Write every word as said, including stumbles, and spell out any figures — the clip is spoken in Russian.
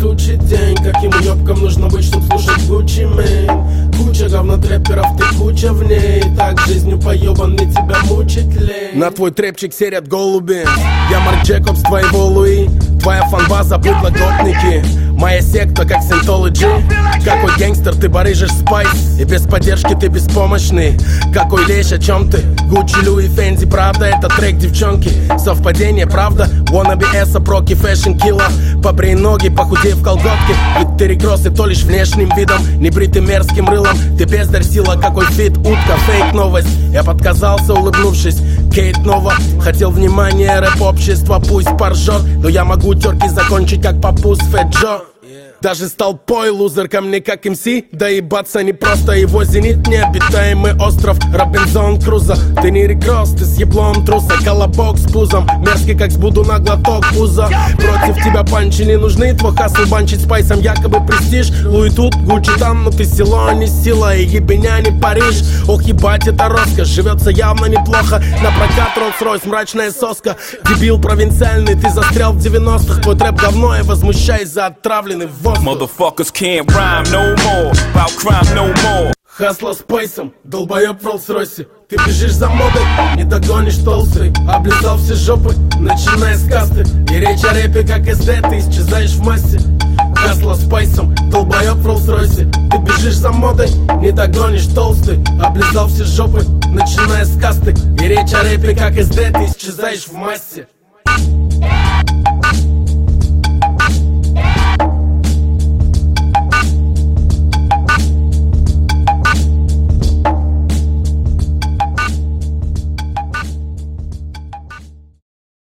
Гуччи день, каким уёбкам нужно быть, чтоб слушать Гуччи Мэйн. Куча говнотрэперов, ты куча в ней. Так жизнью поёбанный тебя мучить лень. На твой трэпчик серят голуби. Я Марк Джекобс, твоего Луи. Твоя фанбаза, быдло-готники. Моя секта, как Синтологи. Какой гангстер, ты барыжишь спайс. И без поддержки ты беспомощный. Какой лещ, о чем ты? Гуччи, Луи, Фенди, правда, это трек, девчонки. Совпадение, правда? Wannabe эса, проки, фэшн, килла. Побрей ноги, похудей в колготке. Ведь ты рекроссы то лишь внешним видом, небритым мерзким рылом. Ты бездарь, сила, какой фит, утка, фейк новость. Я подказался, улыбнувшись. Кейт Нова, хотел внимания рэп-общества, пусть поржет. Но я могу терки закончить, как папус Фэт Джо. Даже с толпой лузер ко мне как эм си. Доебаться не просто, его зенит необитаемый остров Робинзон Крузо. Ты не рекросс, ты с еблом труса. Колобок с пузом, мерзкий как сбуду на глоток пуза. Против тебя панчи не нужны, твой хасл банчить спайсом якобы престиж. Луи тут, Гуччи там, но ты село, не сила. И ебеня не Париж. Ох, ебать, это роскошь, живется явно неплохо. На прокат Роллс-Ройс, мрачная соска. Дебил провинциальный, ты застрял в девяностых. Твой трэп говно, я возмущаюсь за отравленный воздух. Motherfuckers can't rhyme no more, about crime no more. Хасла с пейсом, долбоёб в Роллс-Ройсе. Ты бежишь за модой, не догонишь толстый. Облизал все жопы, начиная с касты. И речь о рэпе как эс дэ, ты исчезаешь в массе. Хасла с пейсом, долбоёб в Роллс-Ройсе. Ты бежишь за модой, не догонишь толстый. Облизал все жопы, начиная с касты. И речь о рэпе как эс дэ, ты исчезаешь в массе.